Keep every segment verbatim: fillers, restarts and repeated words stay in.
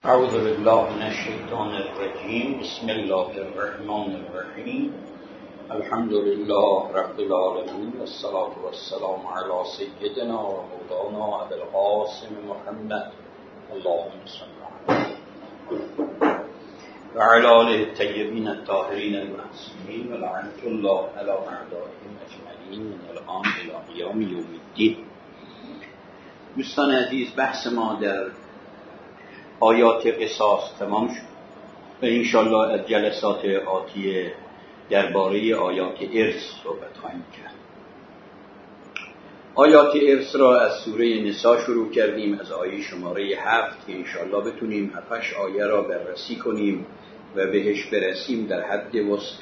اعوذ بالله من الشیطان الرجیم. بسم الله الرحمن الرحیم. الحمد لله رب العالمین والصلاة والسلام علی سیدنا و مولانا ابی القاسم محمد اللهم صل علیه و علی آله الطیبین الطاهرین المعصومین و لعنة الله علی اعدائهم اجمعین من الان الی قیام یوم الدین. دوستان عزیز، بحث ما در آیات قصاص تمام شد و انشاءالله از جلسات آتیه درباره آیات ارث صحبت خواهیم کرد. آیات ارث را از سوره نساء شروع کردیم، از آیه شماره هفت که انشاءالله بتونیم هفتش آیه را بررسی کنیم و بهش برسیم در حد وسط.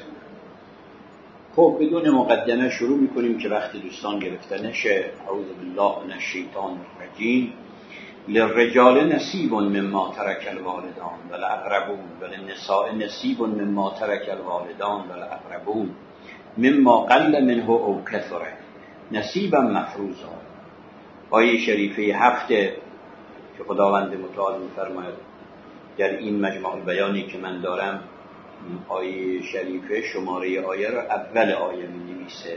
خب بدون مقدمه شروع میکنیم که وقت دوستان گرفته نشه. اعوذ بالله من الشیطان الرجیم. للرجال نصیب مما ترک الوالدان والاقربون وللنساء نصیب مما ترک الوالدان والاقربون مما قل منه او کثر نصیبا مفروضا. آیه شریفه هفته که خداوند متعال می‌فرماید در این مجمع البیانی که من دارم، آیه شریفه شماره آیه را اول آیه می‌نویسه.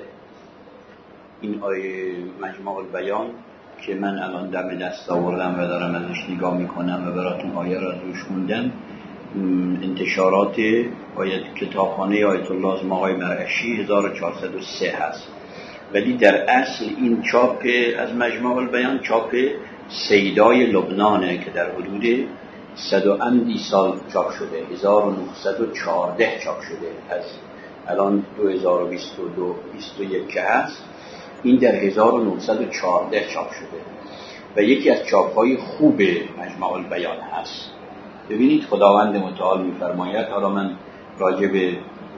این آیه مجمع البیان که من الان دم دست آوردم و دارم ازش نگاه میکنم و براتون آیه را روش خوندم، انتشارات آیت کتابخانه آیت الله از آقای مرعشی هزار و چهارصد و سه هست، ولی در اصل این چاپ از مجمع البیان چاپ سیدای لبنانه که در حدود صد و اندی سال چاپ شده، هزار و نهصد و چهارده چاپ شده. از الان دو هزار و بیست و دو بیست و یک هست، این در هزار و نهصد و چهارده چاپ شده و یکی از چاپ‌های خوب مجمع البیان هست. ببینید خداوند متعال می‌فرماید، حالا من راجع به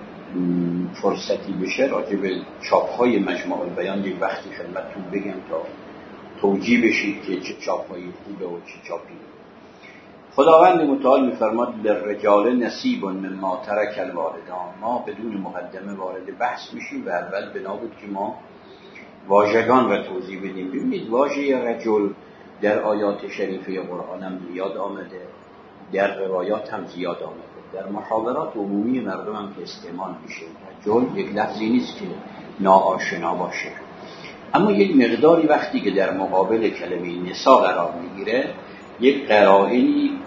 فرصتی بشه راجع به چاپ‌های مجمع البیان یک وقتی خدمتتون بگم تا توجیه بشید که چه چاپ‌هایی خوبه و چه چاپی. خداوند متعال می‌فرماید للرجال نصیب مما ترک الوالدان. ما بدون مقدمه وارد بحث میشیم و اول بنا بود که ما واژگان را توضیح بدیم. ببینید واژه رجل در آیات شریفه قرآن هم زیاد آمده، در روایات هم زیاد آمده، در محاورات عمومی مردم هم که استعمال میشه. رجل یک لفظی نیست که ناآشنا باشه، اما یک مقداری وقتی که در مقابل کلمه نساء قرار میگیره یک قرائنی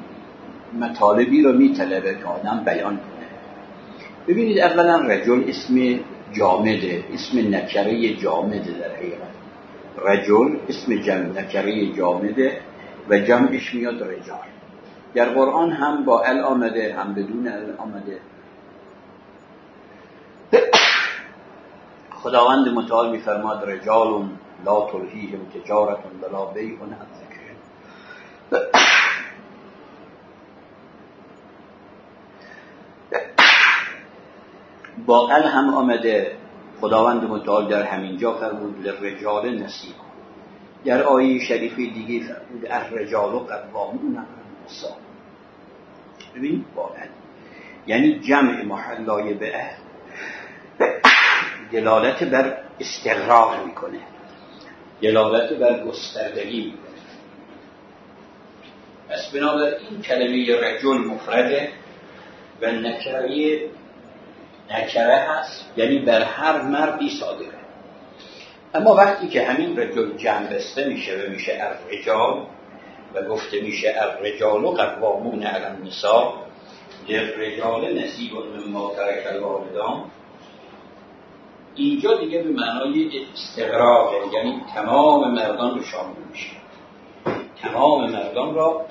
مطالبی رو میطلبه که آدم بیان کنه. ببینید اولا رجل اسم جامده، اسم نکره جامده. در حقیقت رجل اسم جمع نکره جامده و جمعش میاد رجال. در قرآن هم با ال آمده هم بدون ال آمده. خداوند متعال میفرماد رجال لا تلهیهم تجارت ولا بیع عن ذکر. با ال هم آمده. خداوند متعال در همین جا فرمود للرجال نصیب. در آیه شریفه دیگه فرمود الرجال قوامون علی النساء. ببین با ال یعنی جمع محلای به ال دلالت بر استقرار میکنه، دلالت بر گستردگی میکنه. پس بنابراین کلمه رجل مفرده و نکره نکره هست، یعنی بر هر مردی صادقه. اما وقتی که همین رجل جمع بسته میشه و میشه الرجال و گفته میشه الرجال قوامون علی النساء للرجال نصیب مما ترک الوالدان، اینجا دیگه به معنای استقراقه، یعنی تمام مردان رو شامل میشه، تمام مردان را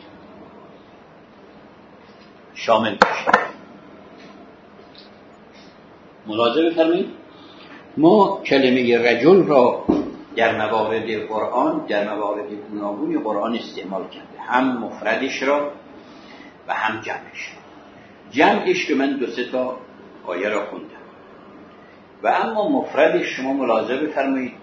شامل میشه. ملاحظه بفرمایید ما کلمه رجل را در موارد قرآن در موارد گوناگونی قرآن استعمال کرده، هم مفردش را و هم جمعش. جمعش که من دو سه تا آیه را خوندم و اما مفردش شما ملاحظه بفرمایید.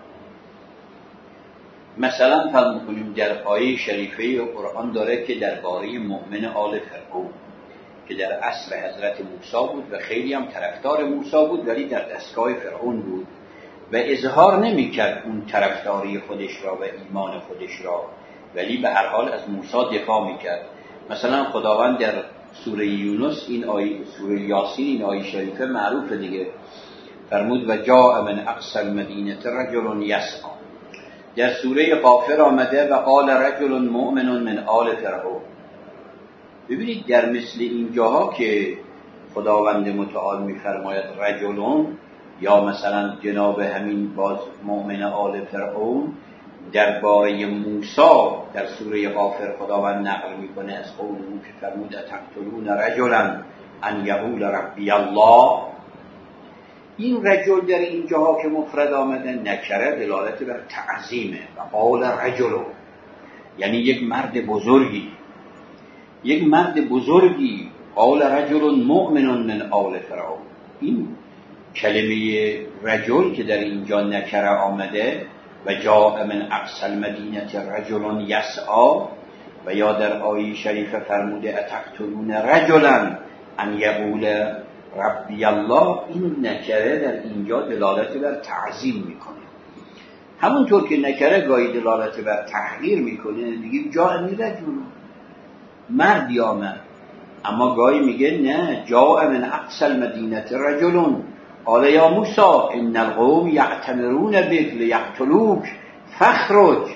مثلا فرض کنیم در آیه شریفه قرآن داره که درباره مؤمن آل فرعون که در عصر حضرت موسی بود و خیلی هم طرفدار موسی بود، ولی در دستگاه فرعون بود و اظهار نمی کرد اون طرفداری خودش را و ایمان خودش را، ولی به هر حال از موسی دفاع می کرد مثلا خداوند در سوره یونس این آیه، سوره یاسین این آیه شریفه معروفه دیگه، فرمود و جاء من اقصی المدینه رجل یسعی. در سوره غافر آمده و قال رجل مؤمن من آل فرعون. ببینید در مثل این جاها که خداوند متعال میفرماید رجلون، یا مثلا جناب همین باز مؤمن آل فرعون، درباره موسی در سوره غافر خداوند نقل میکنه از قول او که فرمود اتقتلون رجلا ان یقول ربی الله. این رجل در این جاها که مفرد آمده نکره دلالت بر تعظیمه و قال رجل، یعنی یک مرد بزرگی، یک مرد بزرگی. قال رجل مؤمن من آل فرعون. این کلمه رجل که در اینجا نکره آمده و جاء من اقصی المدینه رجل یسعی، و یا در آیه شریف فرموده اتقتلون رجلا ان یقول ربی الله، این نکره در اینجا دلالت بر تعظیم میکنه. همونطور که نکره گاهی دلالت بر تحقیر میکنه، میگیم جاء من رجل، مردی آمد، اما گاهی میگه نه جاء من اقصی المدینه رجل قال یا موسی ان القوم یعتمرون بک لیقتلوک فاخرج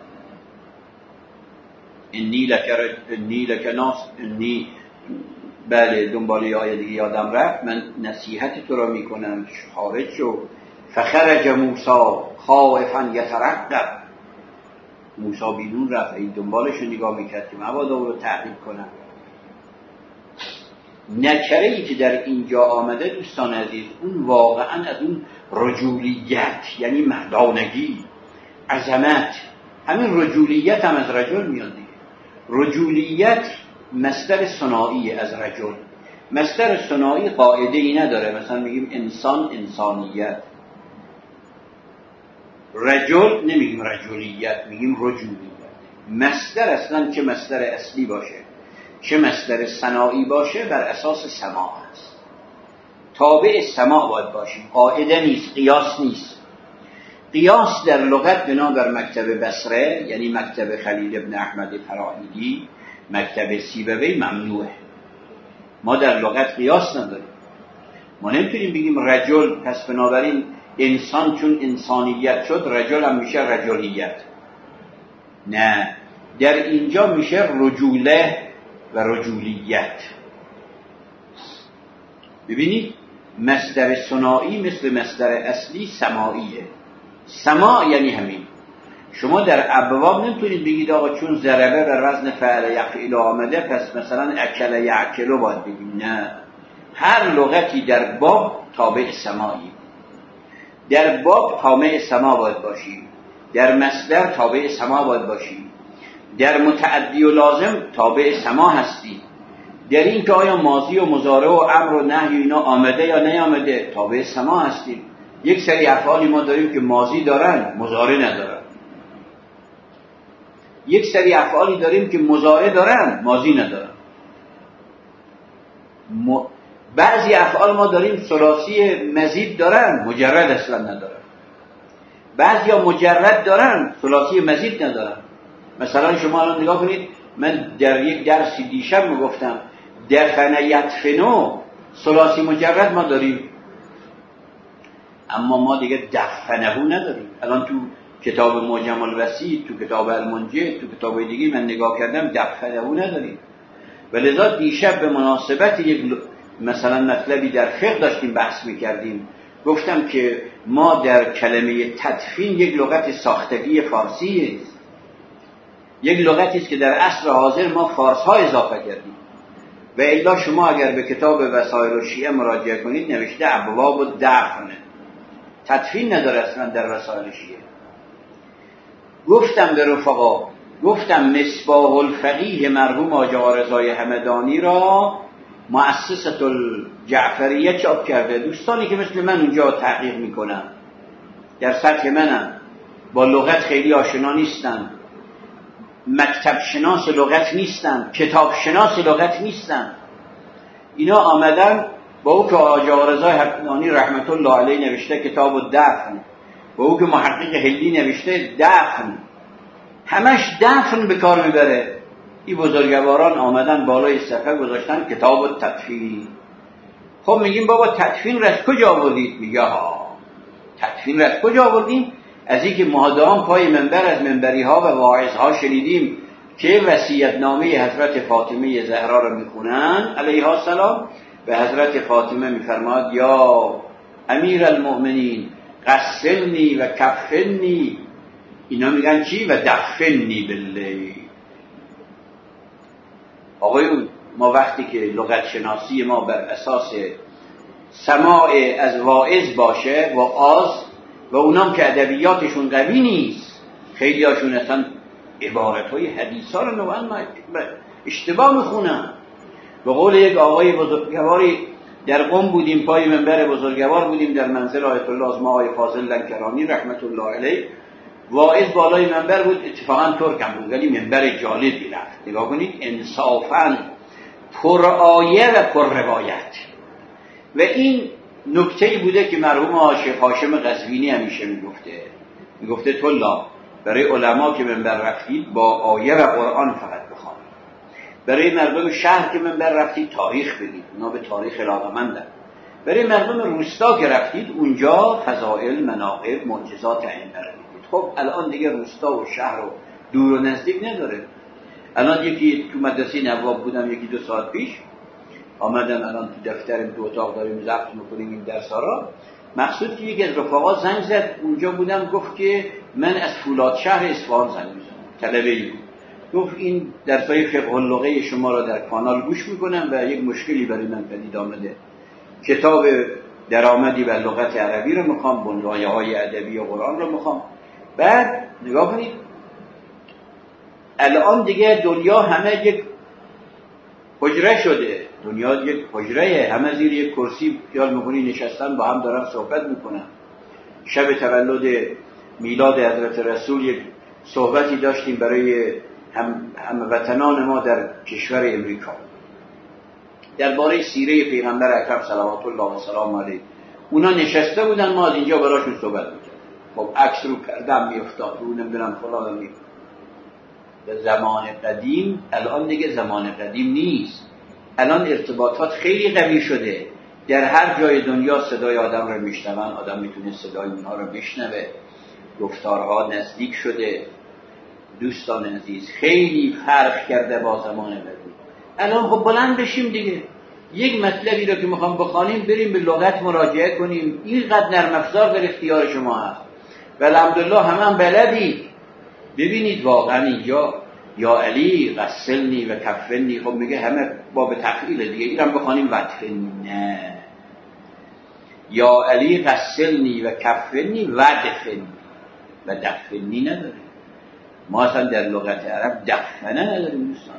انی لک انی لک ناس انی. بله دنباله آیه دیگه یادم رفت، من نصیحت تو را میکنم خارج شو. فخرج موسی خائفا یترقب. موسی بیرون رفت، این دنبالش رو نگاه میکرد که مبادا او رو تعقیب کنم. نکره‌ای که در اینجا آمده دوستان عزیز، اون واقعا از اون رجولیت، یعنی مردانگی، عظمت. همین رجولیت هم از رجل میاد دیگه. رجولیت مصدر ثنایی از رجل. مصدر ثنایی قاعده ای نداره، مثلا میگیم انسان انسانیت، رجل نمیگیم رجولیت، میگیم رجولیت. مصدر اصلا چه مصدر اصلی باشه چه مصدر ثنایی باشه بر اساس سماع است، تابع سماع باید باشیم، قاعده نیست، قیاس نیست. قیاس در لغت بنابر مکتب بصره، یعنی مکتب خلیل ابن احمد فرائیدی، مکتب سیبوی، ممنوعه. ما در لغت قیاس نداریم، ما نمیتونیم بگیم رجل پس بنابراین انسان چون انسانیت شد رجل هم میشه رجلیت. نه، در اینجا میشه رجوله و رجولیت. ببینید مصدر ثنایی مثل مصدر اصلی سماعیه. سماع یعنی همین. شما در ابواب نمیتونید بگید آقا چون ضربه بر وزن فعل یفعل آمده پس مثلا اکل یعکلو باید بگیم. نه، هر لغتی در باب تابع سماعی، در باب تابع سماع باید باشی، در مصدر تابع سماع باید باشی، در متعدی و لازم تابع سماع هستی، در این که آیا ماضی و مضارع و امر و نهی اینا آمده یا نیامده تابع سماع هستی. یک سری افعالی ما داریم که ماضی دارن مضارع ندارن، یک سری افعالی داریم که مضارع دارن ماضی ندارن. م... بعضی افعال ما داریم ثلاثی مزید دارن مجرد اصلا ندارن، بعضی ها مجرد دارن ثلاثی مزید ندارن. مثلا شما الان نگاه کنید، من در یک درسی دیشب میگفتم دفن یدفنو ثلاثی مجرد ما داریم، اما ما دیگه دفنهو نداریم. الان تو کتاب معجم الوسیط، تو کتاب المنجد، تو کتاب دیگه من نگاه کردم دفنهو نداریم. ولذا دیشب به مناسبت یک مثلا مطلبی در فقه داشتیم بحث میکردیم، گفتم که ما در کلمه تدفین یک لغت ساختگی فارسی است، یک لغتی است که در عصر حاضر ما فارس ها اضافه کردیم. و الا شما اگر به کتاب وسائل الشیعه مراجعه کنید نوشته ابواب الدفن، تدفین نداره اصلا در وسائل شیعه. گفتم به رفقا، گفتم مصباح الفقیه مرحوم آقا رضای همدانی را مؤسسة الجعفریه چاپ کرده. دوستانی که مثل من اونجا تحقیق میکنن، در سطح منم، با لغت خیلی آشنا نیستن، مکتب شناس لغت نیستن، کتاب شناس لغت نیستن، اینا آمدن با او که آقا رضای همدانی رحمت الله علیه نوشته کتاب الدفن، با او که محقق هلی نوشته دفن، همش دفن به کار میبره. این بزرگواران آمدن بالای صفحه گذاشتن کتاب التدفین. خب میگیم بابا تدفین را از کجا آوردید؟ میگه ها تدفین را از کجا آوردیم؟ از اینکه مهادام پای منبر از منبری ها و واعظ ها شنیدیم که وصیت نامه حضرت فاطمه زهرا را میخونن علیها السلام و حضرت فاطمه میفرماد یا امیر المؤمنین غسلنی و کفنی، اینا میگن چی؟ و دفنی باللیل. آقایون ما وقتی که لغت شناسی ما بر اساس سماع از واعظ باشه و آز و اونام که ادبیاتشون قوی نیست، خیلی هاشون اصلا عبارتهای حدیثا رو نوعا اشتباه میخونن. به قول یک آقای بزرگواری در قم بودیم، پای منبر بزرگوار بودیم در منزل آیت الله از ما آقای فاضل لنکرانی رحمت الله علیه، واعظ بالای منبر بود، اتفاقا ترک هم بود ولی منبر جالبی رفت. نگاه کنید انصافاً پر آیه و پر روایت. و این نکته‌ای بوده که مرحوم شیخ هاشم قزوینی همیشه میگفته، میگفته طلا برای علما که منبر رفتید با آیه و قرآن فقط بخوانید، برای مردم شهر که منبر رفتید تاریخ بگید، اونا به تاریخ علاقه‌مندن، برای مردم روستا که رفتید اونجا فضائل، مناقب، معجزات ائمه رو بگید. خب الان دیگه روستا و شهر و دور و نزدیک نداره. الان یکی تو مدرسه نواب بودم یکی دو ساعت پیش، آمدم الان تو دفترم تو اتاق داریم ضبط میکنیم این درس‌ها را. مقصود که یکی از رفقا زنگ زد اونجا بودم، گفت که من از فولاد شهر اصفهان زنگ میزنم، طلبه‌ای بود، گفت این درسای فقه اللغه شما را در کانال گوش میکنم و یک مشکلی برای من پدید آمده، کتاب درآمدی بر لغت عربی رو میخوام، بنیان‌های ادبی و قرآن رو میخوام. بعد نگاه کنید الان دیگه دنیا همه یک حجره شده، دنیا یک حجره، همه زیر یک کرسی خیال میکنی نشستن با هم دارن صحبت میکنن. شب تولد میلاد حضرت رسول یک صحبتی داشتیم برای هم هموطنان ما در کشور امریکا درباره سیره پیغمبر اکرم صلوات الله و سلام علیه. اونا نشسته بودن، ما از اینجا براشون صحبت میکردیم. خب عکس رو کردم میافتاد رو نمیدونم فلان می به زمان قدیم. الان دیگه زمان قدیم نیست، الان ارتباطات خیلی قوی شده، در هر جای دنیا صدای آدم رو میشنون، آدم میتونه صدای اونها رو بشنوه، گفتارها نزدیک شده. دوستان عزیز خیلی فرق کرده با زمان قدیم. الان خب بلند بشیم دیگه، یک مطلبی رو که میخوام بخوانیم بریم به لغت مراجعه کنیم، اینقدر نرم افزار در اختیار شما هست و الحمدلله همه هم بلدید. ببینید واقعا اینجا یا علی غسلنی و کفنی، خب میگه همه باب تفعیل دیگه، اینم بخوانیم ودفنی، نه، یا علی غسلنی و کفنی و دفنی و دفنی نداره. ما اصلا در لغت عرب دفنه نداریم دوستان.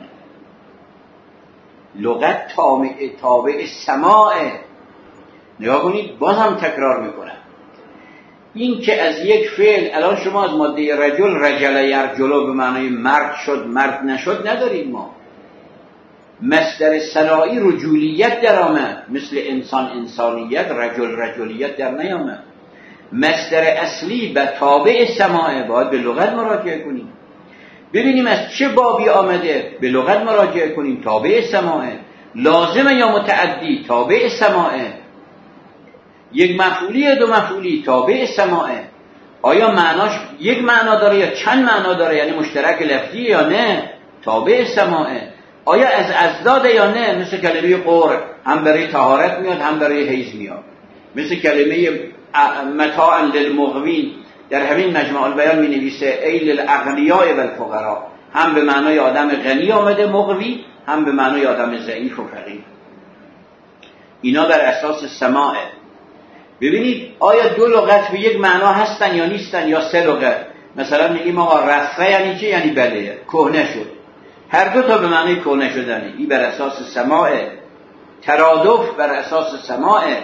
لغت تابع سماعه. نگاه کنید باز هم تکرار میکنم، این که از یک فعل الان شما از ماده رجل رجل یرجلو به معنای مرد شد مرد نشد نداریم. ما مصدر صناعی رجولیت در آمد، مثل انسان انسانیت، رجل رجولیت در نیامد. مصدر اصلی به تابع سماعه، باید به لغت مراجعه کنیم ببینیم از چه بابی آمده، به لغت مراجعه کنیم. تابع سماعه لازمه یا متعدی؟ تابع سماعه. یک مفعولی یا دو مفعولی؟ تابع سماعه. آیا معناش یک معنا داره یا چند معنا داره، یعنی مشترک لفظی یا نه؟ تابع سماعه. آیا از ازداد یا نه؟ مثل کلمه قرء هم برای طهارت میاد هم برای حیض میاد، مثل کلمه متاعا للمقوین در همین مجمع البیان می نویسه ای للاغنیاء والفقراء، هم به معنای آدم غنی آمده مقوی، هم به معنای آدم ضعیف و فقیر. اینا بر اساس سماعه. ببینید آیا دو لغت به یک معنا هستن یا نیستن، یا سه لغت؟ مثلا میگیم آقا رفع یعنی چه؟ یعنی بله کهنه شد، هر دو تا به معنی کهنه شدنه. این بر اساس سماعه. ترادف بر اساس سماعه.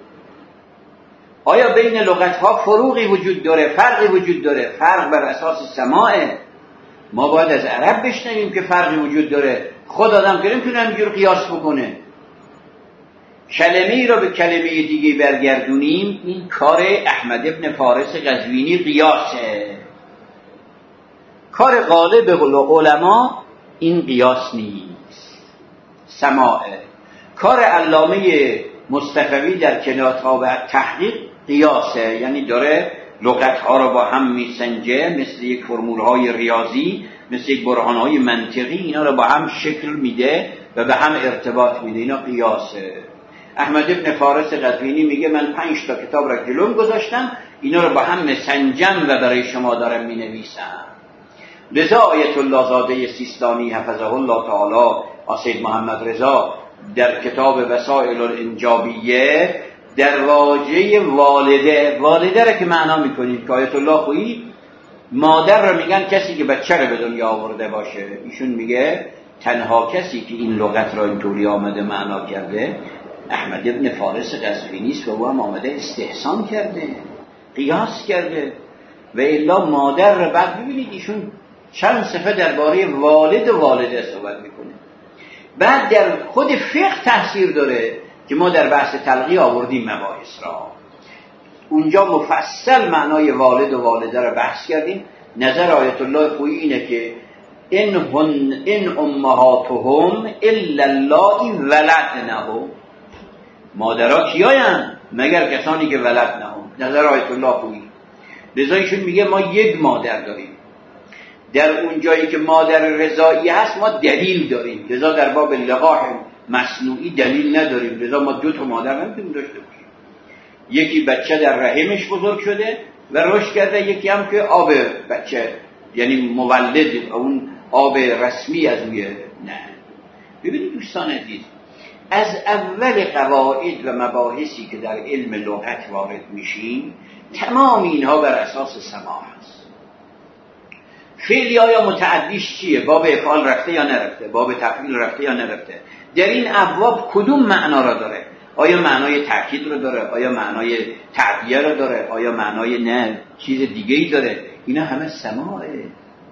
آیا بین لغت ها فروقی وجود داره، فرقی وجود داره؟ فرق بر اساس سماعه. ما باید از عرب بشنویم که فرقی وجود داره، خود آدم که نمیتونه همینجور قیاس بکنه. کلمه ای را به کلمه دیگه برگردونیم، این کار احمد ابن فارس قزوینی قیاسه. کار غالب علما این قیاس نیست. سماعه کار علامه مصطفوی در کتاب و تحقیق قیاسه، یعنی داره لغت‌ها رو با هم میسنجه، مثل یک فرمول‌های ریاضی، مثل یک برهان‌های منطقی، اینا رو با هم شکل میده و به هم ارتباط میده. اینا قیاسه. احمد ابن فارس قزوینی میگه من پنج تا کتاب را جلوم گذاشتم، اینا رو با هم مسنجم و برای شما دارم مینویسم. لذا آیت الله زاده سیستانی حفظه الله تعالی، سید محمد رضا در کتاب وسائل الانجابیه در واژه والده، والده را که معنا میکنید که آیت الله خویی مادر را میگن کسی که بچه را به دنیا آورده باشه. ایشون میگه تنها کسی که این لغت را اینطوری آمده معنا کرده احمد ابن فارس قزوینی است و او هم آمده استحسان کرده، قیاس کرده. و الا مادر را بعد ببینید ایشون چند صفحه درباره والد و والده صحبت میکنه. بعد در خود فقه تاثیر داره که ما در بحث تلقی آوردیم مباحث را، اونجا مفصل معنای والد و والده را بحث کردیم. نظر آیت الله خویی اینه که ان هن ان امهاتهم الا اللائی ولدنهم، مادرها کیاین مگر کسانی که ولدنهم. نظر آیت الله خویی. لذا ایشون میگه ما یک مادر داریم، در اون جایی که مادر رضایی هست ما دلیل داریم، لذا در باب لقاح مصنوعی دلیل نداریم، لذا ما دو تا مادر نمیتونیم داشته باشیم. یکی بچه در رحمش بزرگ شده و رشد کرده، یکی هم که آب بچه یعنی مولد اون آب رسمی از روی نه. ببینید دوستان عزیز، از اول قواعد و مباحثی که در علم لغت وارد میشیم تمام اینها بر اساس سماع است. فعلی آیا متعدیش چیه؟ باب افعال رفته یا نرفته؟ باب تفعیل رفته یا نرفته؟ در این ابواب کدوم معنا را داره؟ آیا معنای تأکید رو داره؟ آیا معنای تعبیه رو داره؟ آیا معنای نه چیز دیگه ای داره؟ اینا همه سماعه.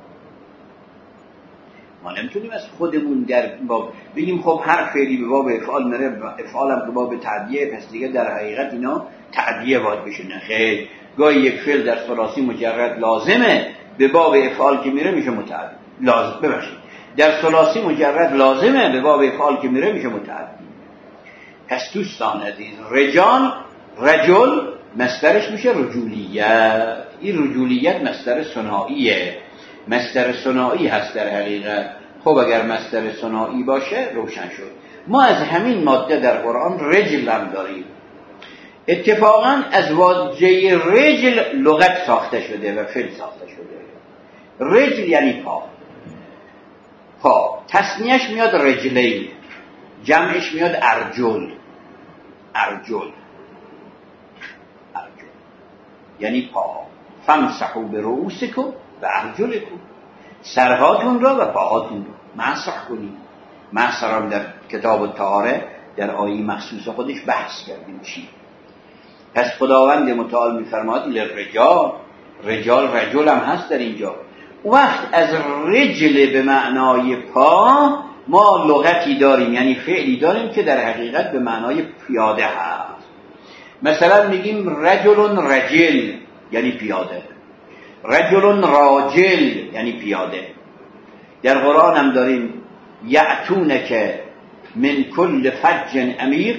ما نمیتونیم از خودمون در باب بگیم خب هر فعلی به باب افعال میره، افعال هم به باب تعبیه، پس دیگه در حقیقت اینا تعبیه باید بشه. نه خیر، گاهی یک فعل در ثلاثی مجرد لازمه، به باب افعال که میره میشه متعدی. لازم ببخشید در ثلاثی مجرد لازمه، به باب افعال که میره میشه متعدی. پس دوستان عزیز، رجال رجل مصدرش میشه رجولیت. این رجولیت مصدر ثنائیه، مصدر ثنایی هست در حقیقت. خب اگر مصدر ثنایی باشه روشن شد. ما از همین ماده در قرآن رجل هم داریم. اتفاقا از واژه رجل لغت ساخته شده و فعل ساخته شده. رجل یعنی پا، پا تثنیه‌اش میاد رجلین، جمعش میاد ارجل. ارجل ارجل یعنی پا. فامسحوا برؤوسکم و ارجلکم، سرهاتون را و پاهاتون را مسح کنید. مسح را در کتاب الطهاره در آیه مخصوص خودش بحث کردیم چی. پس خداوند متعال میفرماد للرجال، رجال رجل هم هست در اینجا. وقت از رجل به معنای پا ما لغتی داریم، یعنی فعلی داریم که در حقیقت به معنای پیاده هست. مثلا میگیم رجل رجل یعنی پیاده، رجل راجل یعنی پیاده. در قرآن هم داریم یأتونک من کل فج عمیق،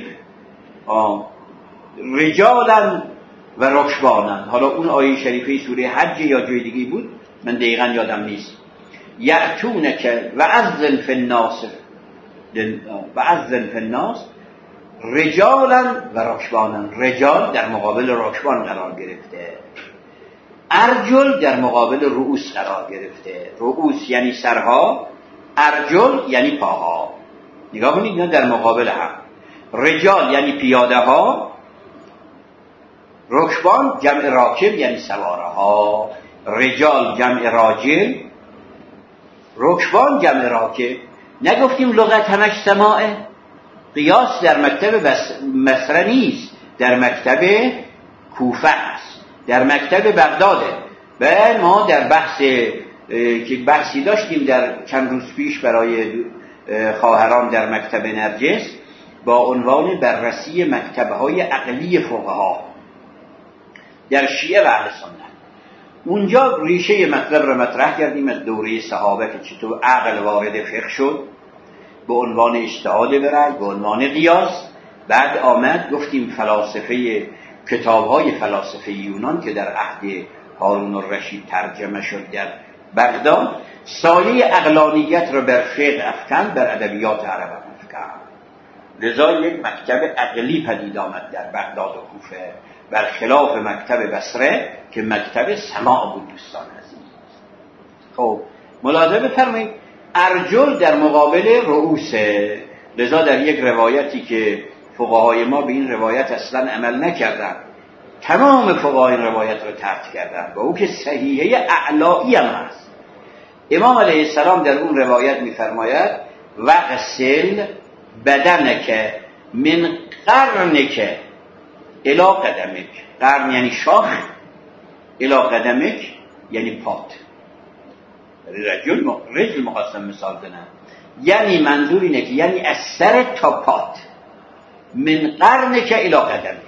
رجالا و رکبانا. حالا اون آیه شریفه سوره حج یا جای دیگه بود من دقیقا یادم نیست. یأتونک و اذن فی الناس، و اذن فی الناس رجالا و رکبانا. رجال در مقابل رکبان قرار گرفته، ارجل در مقابل رؤوس قرار گرفته. رؤوس یعنی سرها، ارجل یعنی پاها. نگاه کنید اینا در مقابل هم. رجال یعنی پیاده ها، رکبان جمع راکب یعنی سواره ها. رجال جمع راجل، رکبان جمع راکب. نگفتیم لغت همش سماعه؟ قیاس در مکتب مصر نیست، در مکتب کوفه است، در مکتب بغداده. و ما در بحث که بحثی داشتیم در چند روز پیش برای خواهران در مکتب نرجس با عنوان بررسی مکتب‌های عقلی فقها در شیعه و اهل سنت. اونجا ریشه مطلب رو مطرح کردیم از دوره صحابه که چطور عقل وارد فقه شد به عنوان اجتهاد برای به عنوان قیاس. بعد آمد گفتیم فلاسفه کتاب‌های فلاسفه یونان که در عهد هارون الرشید ترجمه شد در بغداد سایه عقلانیت رو بر فقه افکند، بر ادبیات عرب افکند. لذا یک مکتب عقلی پدید آمد در بغداد و کوفه برخلاف مکتب بصره که مکتب سماع بود. دوستان عزیز خب ملاحظه بفرمایید ارجل در مقابل رؤوسه. لذا در یک روایتی که فقهای ما به این روایت اصلا عمل نکردن، تمام فقهای این روایت رو ترک کردن، با او که صحیحه اعلایی هم هست. امام علیه السلام در اون روایت میفرماید وغسل بدنک من قرنک الی قدمک. قرن یعنی شاخ، الی قدمک یعنی پات. رجل رجل مقاسم مثال بزنم، یعنی منظور اینه که یعنی از سر تا پات، من قرنک الی قدمک.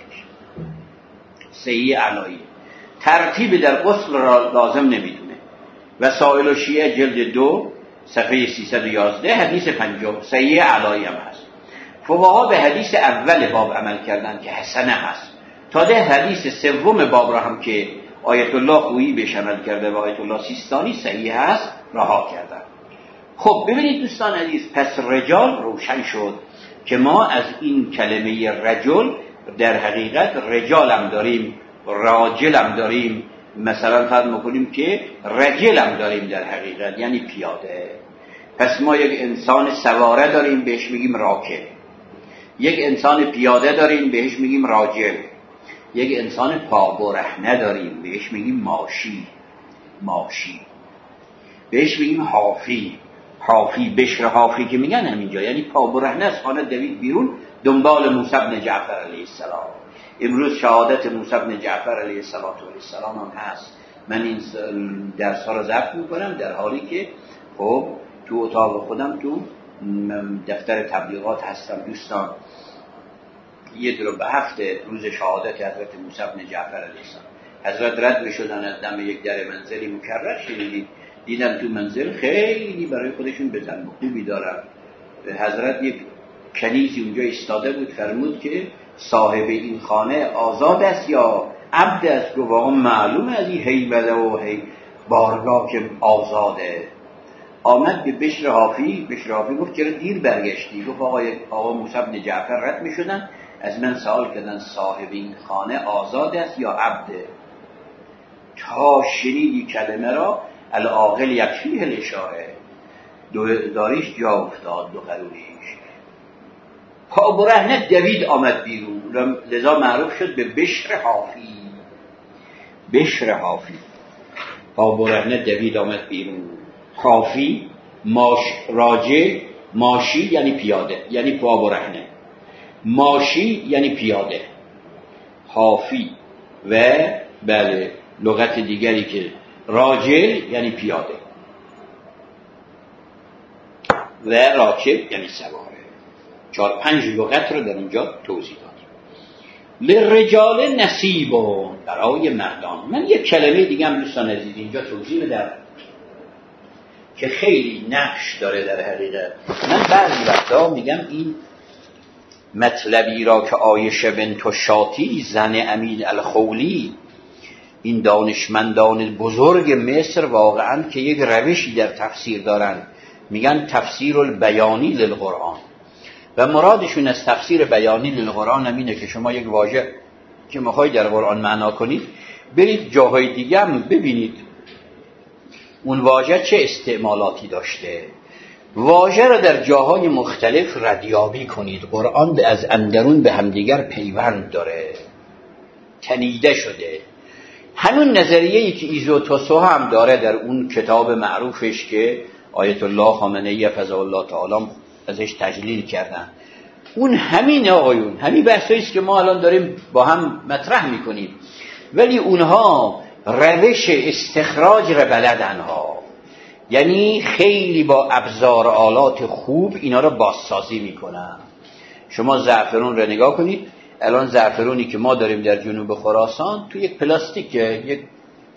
صحیح علایی ترتیب در غسل را لازم نمیدونه. وسائل و شیعه جلد دو صفحه سیصد و یازده حدیث پنجم صحیح علایی هم هست. فقها به حدیث اول باب عمل کردن که حسنه هست، تا ده حدیث سوم باب را هم که آیت الله خویی بهش عمل کرده و آیت الله سیستانی صحیح هست رها کردن. خب ببینید دوستان عزیز، پس رجال روشن شد که ما از این کلمه رجل در حقیقت رجال هم داریم، راجل هم داریم، مثلا فرض میکنیم که رجل هم داریم در حقیقت یعنی پیاده. پس ما یک انسان سواره داریم بهش میگیم راکب، یک انسان پیاده داریم بهش میگیم راجل، یک انسان پا برهنه داریم بهش میگیم ماشی ماشی بهش میگیم حافی حافی بشر حافی که میگن همینجا یعنی پا برهنه از خانه دوید بیرون دنبال موسی بن جعفر علیه السلام. امروز شهادت موسی بن جعفر علیه السلام هم هست. من این درس ها رو ضبط میکنم در حالی که خب تو اتاق خودم تو دفتر تبلیغات هستم. دوستان یه درو به هفته روز شهادت حضرت موسی بن جعفر علیه السلام، حضرت رد شدن از دم یک در منزلی مکرر شدید، دیدن تو منزل خیلی برای خودشون بزن خوبی دارن. حضرت یک کنیزی اونجا ایستاده بود، فرمود که صاحب این خانه آزاد است یا عبد است؟ گفت آقا معلومه از این هیبله و هی بارگاه که آزاده. آمد به بشر حافی، بشر حافی گفت چرا دیر برگشتی؟ گفت آقا آقا موسی بن جعفر رد می شدن از من سوال کردن صاحب این خانه آزاد است یا عبده. تا شنیدی کلمه را العاقل یکفیه الاشاره، داریش جا افتاد دو قلولیش. پا برهنه دوید آمد بیرون، لذا معروف شد به بشر حافی. بشر حافی پا برهنه دوید آمد بیرون. حافی ماش راجع، ماشی یعنی پیاده یعنی پا برهنه، ماشی یعنی پیاده. حافی و بله لغت دیگری که راجل یعنی پیاده و راکب یعنی سواره. چهار پنج لغت رو در اینجا توضیح دادیم. للرجال نصیبون، برای مردان. من یک کلمه دیگه هم دوستان عزیز اینجا توضیح بدم که خیلی نقش داره در حقیقت. من بعضی وقتا میگم این مطلبی را که عایشه بنت شاطی زن امین الخولی، این دانشمندان بزرگ مصر واقعا که یک روشی در تفسیر دارن، میگن تفسیر البیانی للقرآن، و مرادشون از تفسیر بیانی للقرآن هم اینه که شما یک واژه که میخواید در قرآن معنا کنید برید جاهای دیگه هم ببینید اون واژه چه استعمالاتی داشته، واژه را در جاهای مختلف ردیابی کنید. قرآن از اندرون به همدیگر پیوند داره، تنیده شده. همون نظریه‌ای که ایزوتوسو هم داره در اون کتاب معروفش که آیت الله خامنه‌ای حفظه الله تعالی ازش تجلیل کردن، اون همین آقایون همین بحثایی است که ما الان داریم با هم مطرح میکنیم، ولی اونها روش استخراج را بلدن ها، یعنی خیلی با ابزار آلات خوب اینا را بازسازی میکنن. شما زعفرون را نگاه کنید، الان زعفرونی که ما داریم در جنوب خراسان تو یک پلاستیک یک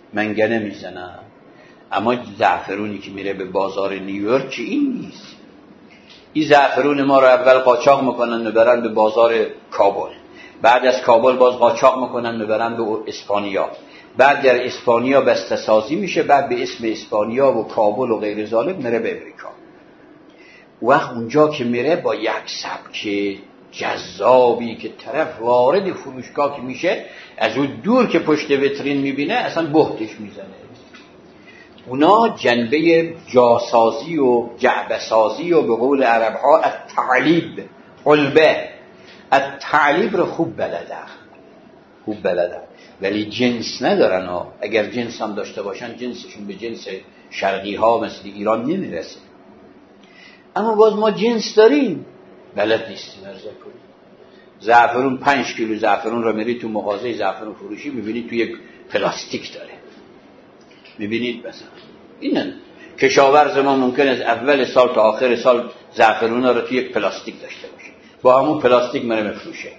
منگنه میزنن. اما زعفرونی که میره به بازار نیویورک که این نیست. این زعفرون ما رو اول قاچاق میکنن میبرن به بازار کابل، بعد از کابل باز قاچاق میکنن میبرن به اسپانیا، بعد در اسپانیا بسته سازی میشه، بعد به اسم اسپانیا و کابل و غیر ذالک میره به امریکا. وقت اونجا که میره با یک سبک جذابی که طرف وارد فروشگاه که میشه از اون دور که پشت ویترین میبینه اصلا بهتش میزنه. اونا جنبه جاسازی و جعبه سازی و به قول عرب ها التعلیب قلبه التعلیب رو خوب بلدن خوب بلدن ولی جنس ندارن ها. اگر جنس هم داشته باشن جنسشون به جنس شرقی ها مثل ایران نمیرسه. اما باز ما جنس داریم بلد نیستیم ارزا کنیم. زعفرون پنج کیلو زعفرون رو میری تو مغازه زعفرون فروشی میبینید تو یک پلاستیک داره. میبینید مثلا اینن کشاورز ما ممکن است اول سال تا آخر سال زعفرون رو تو یک پلاستیک داشته باشه، با همون پلاستیک منه مفروشه.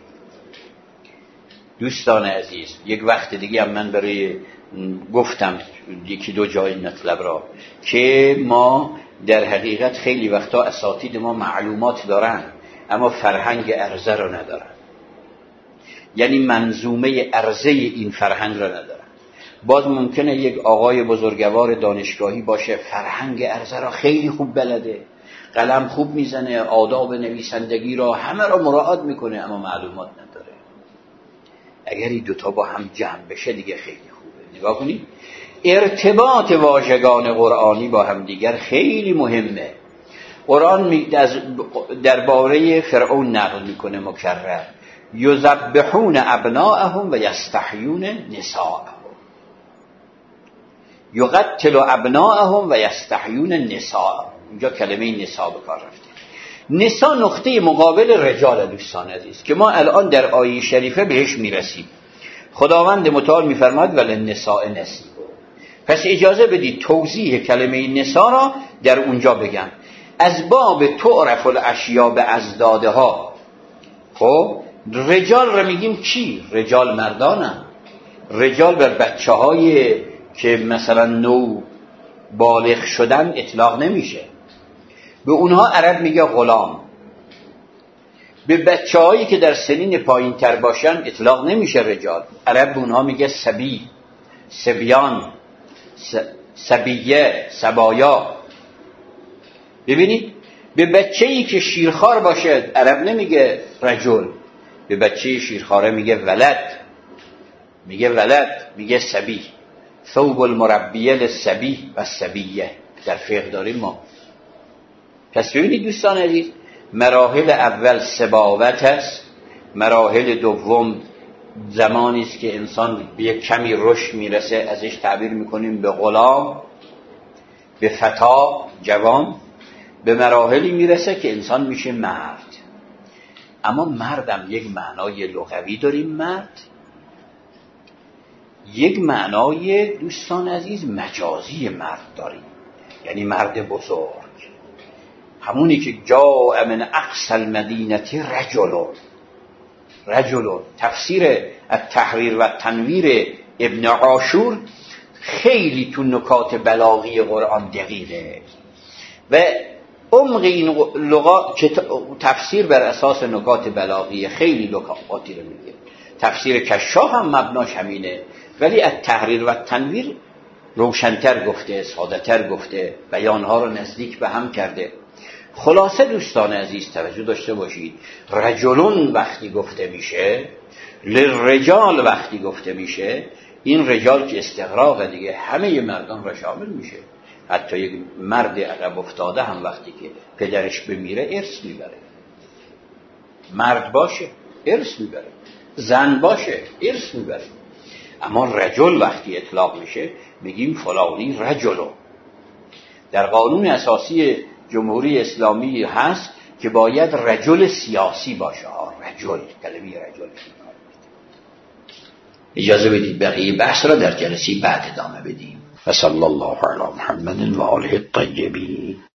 دوستان عزیز یک وقت دیگه هم من برای گفتم یکی دو جای مطلب را که ما در حقیقت خیلی وقتا اساتید ما معلومات دارن اما فرهنگ عرضه رو ندارن، یعنی منظومه عرضه این فرهنگ رو ندارن. باز ممکنه یک آقای بزرگوار دانشگاهی باشه فرهنگ عرضه را خیلی خوب بلده، قلم خوب میزنه، آداب نویسندگی را همه را مراعات میکنه اما معلومات نداره. اگر این دوتا با هم جمع بشه دیگه خیلی خوبه. نگاه کنید ارتباط واژگان قرآنی با هم دیگر خیلی مهمه. قرآن درباره فرعون نقل میکنه مکرر یذبحون ابناءهم و یستحیون نساءهم، یقتل ابناءهم و یستحیون نساءهم. اینجا کلمه نساء به کار رفته. نساء نقطه مقابل رجال دوستان عزیز که ما الان در آیه شریفه بهش میرسیم. خداوند متعال میفرماد وللنساء نصیب. پس اجازه بدید توضیح کلمه نساء را در اونجا بگم. از باب تعرف الاشیاء به ازدادها. خب رجال را میگیم کی؟ رجال مردانم. رجال بر بچه های که مثلا نو بالغ شدن اطلاق نمیشه، به اونها عرب میگه غلام. به بچه هایی که در سنین پایین تر باشن اطلاق نمیشه رجال، عرب به اونها میگه سبی، سبیان، سبیه، سبایا. ببینید به بچه‌ای که شیرخوار باشه عرب نمیگه رجل، به بچه شیرخواره میگه ولد، میگه ولد، میگه سبی. ثوب المربیه للسبی و السبیه در فقه داریم ما. پس ببینید دوستان عزیز مراحل اول سباوت است، مراحل دوم زمانی است که انسان به یک کمی رشد میرسه، ازش تعبیر میکنیم به غلام، به فتا جوان، به مراحلی میرسه که انسان میشه مرد. اما مردم یک معنای لغوی داریم مرد، یک معنای دوستان عزیز مجازی مرد داریم، یعنی مرد بزرگ، همونی که جاء من اقصی المدینه رجل. رجل تفسیر التحریر و تنویر ابن عاشور خیلی تو نکات بلاغی قرآن دقیقه و عمق این لغات که تفسیر بر اساس نکات بلاغی خیلی لغاتی رو میگه. تفسیر کشاف هم مبناش همینه، ولی التحریر و تنویر روشن‌تر گفته، ساده‌تر گفته، بیانها رو نزدیک به هم کرده. خلاصه دوستان عزیز توجه داشته باشید، رجلون وقتی گفته میشه، للرجال وقتی گفته میشه، این رجال که استغراق دیگه همه مردان را شامل میشه. حتی یک مرد عقب افتاده هم وقتی که پدرش بمیره ارث میبره، مرد باشه ارث میبره، زن باشه ارث میبره. اما رجل وقتی اطلاق میشه میگیم فلانی رجلو. در قانون اساسی جمهوری اسلامی هست که باید رجل سیاسی باشه. رجل کلمه رجل. اجازه بدید بقیه بحث را در جلسه بعد ادامه بدیم. و صلی الله علی محمد و آله الطیبین.